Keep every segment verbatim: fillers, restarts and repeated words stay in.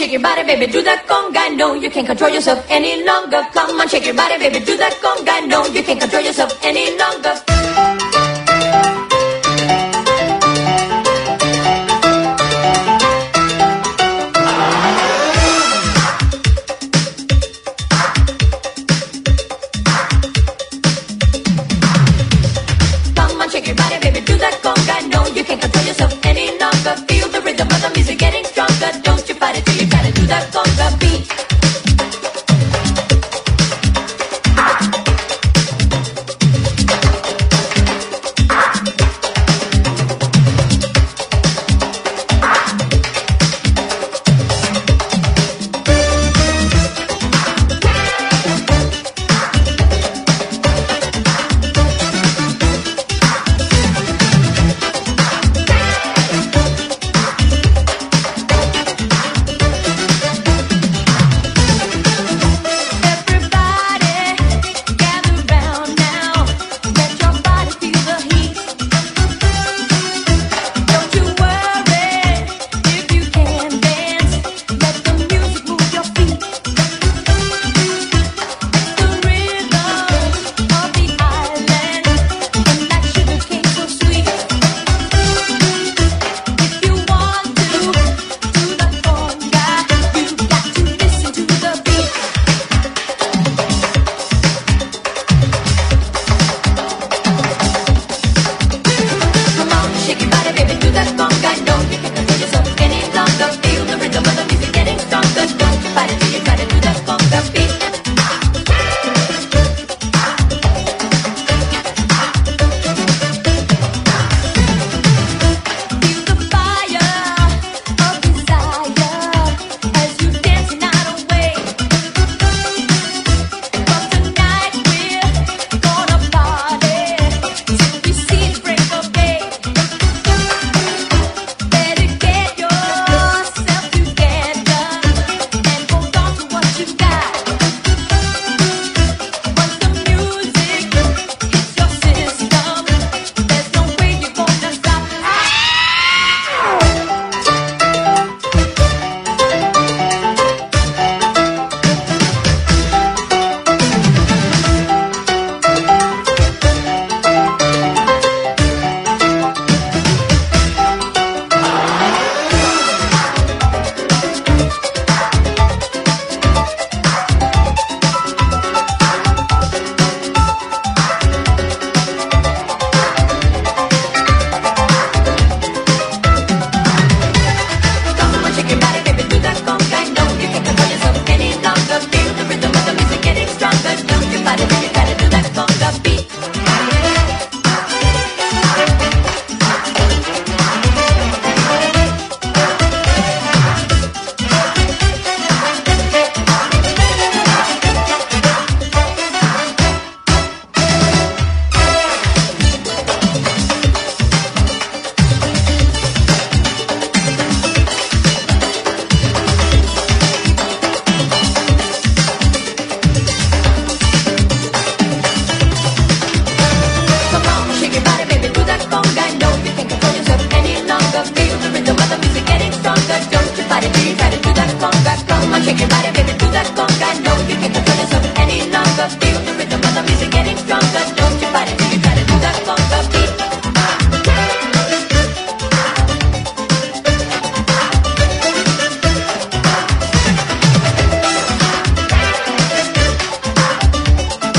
shake your body, baby, do that conga. No, you can't control yourself any longer. Come on, shake your body, baby, do that conga. No, you can't control yourself any longer. Shake your body, baby, do that conga. No, you can't control yourself any longer. Feel the rhythm of the music getting stronger. Don't you fight it till you try to do that conga beat.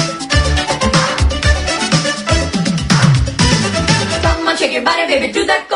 Shake your body, baby, do that.